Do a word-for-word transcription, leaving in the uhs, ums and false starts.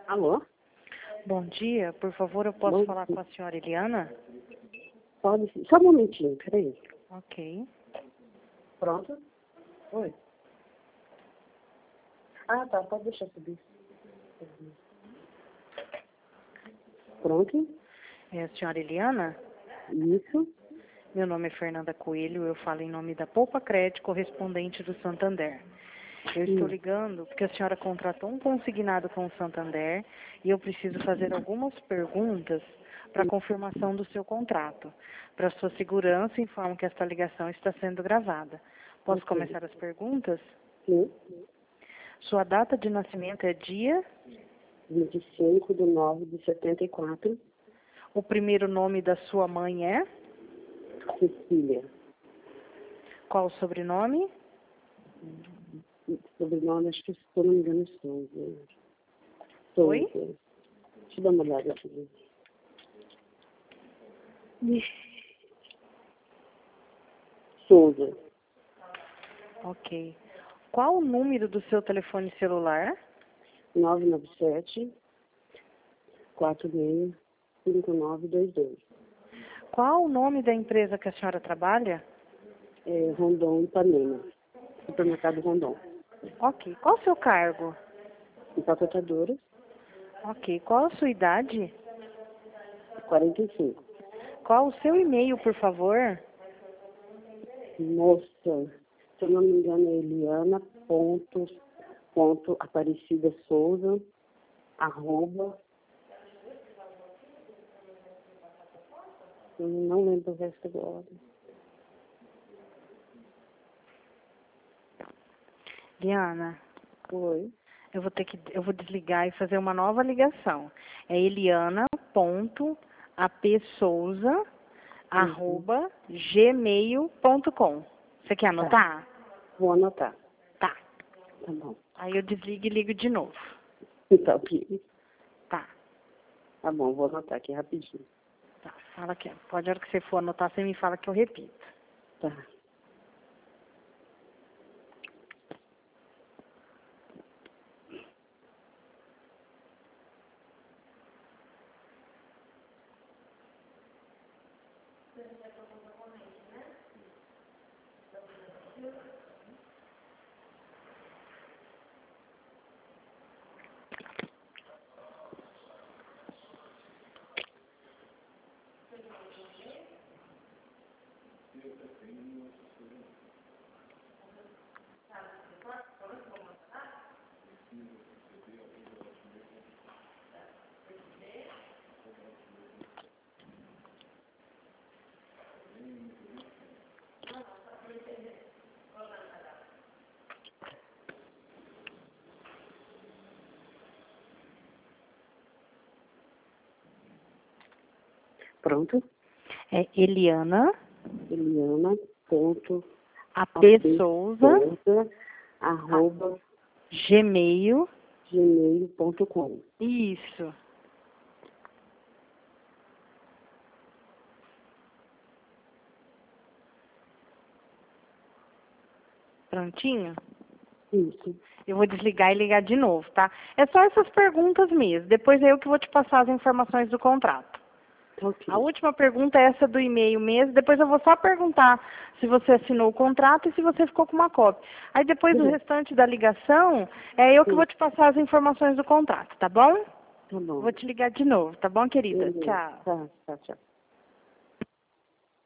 Alô? Bom dia, por favor, eu posso Bom falar dia. com a senhora Eliana? Pode sim. Só um momentinho, peraí. Ok. Pronto? Oi. Ah, tá. Pode deixar subir. Pronto? É a senhora Eliana? Isso. Meu nome é Fernanda Coelho, eu falo em nome da Poupa Crédito, correspondente do Santander. Eu estou Hum. ligando porque a senhora contratou um consignado com o Santander e eu preciso fazer algumas perguntas para confirmação do seu contrato. Para sua segurança, informo que esta ligação está sendo gravada. Posso Ok. começar as perguntas? Sim. Sua data de nascimento é dia? vinte e cinco de nove de setenta e quatro. O primeiro nome da sua mãe é? Cecília. Qual o sobrenome? Sobrenome, acho que, se eu não me engano, é Souza. Oi? Souza. Deixa eu dar uma olhada aqui. Souza. Ok. Qual o número do seu telefone celular? nove nove sete, quatro seis, cinco nove dois dois. Qual o nome da empresa que a senhora trabalha? É Rondon, Ipanema. Supermercado Rondon. Ok. Qual o seu cargo? Empacotadora, Ok. Qual a sua idade? quarenta e cinco. Qual o seu e-mail, por favor? Moça, se eu não me engano, é Eliana ponto, ponto Aparecida Souza, arroba, eu não lembro o resto agora. Liana, Oi. eu vou ter que, eu vou desligar e fazer uma nova ligação. É eliana.apsouza, arroba, gmail ponto com. Você quer Tá, anotar? vou anotar. Tá. Tá bom. Aí eu desligo e ligo de novo. Então, ok. Tá. Tá bom, vou anotar aqui rapidinho. Tá. Fala que pode, a hora que você for anotar, você me fala que eu repito. Tá. Pronto? É Eliana, Eliana ponto apsouza, Souza, arroba, gmail. gmail ponto com. Isso. Prontinho? Isso. Eu vou desligar e ligar de novo, tá? É só essas perguntas mesmo. Depois é eu que vou te passar as informações do contrato. Ok. A última pergunta é essa do e-mail mesmo. Depois eu vou só perguntar se você assinou o contrato e se você ficou com uma cópia. Aí depois o Uhum. restante da ligação é eu que Sim. vou te passar as informações do contrato, tá bom? Tá bom. Vou te ligar de novo, tá bom, querida? Beleza. Tchau. Tá, tá, tchau.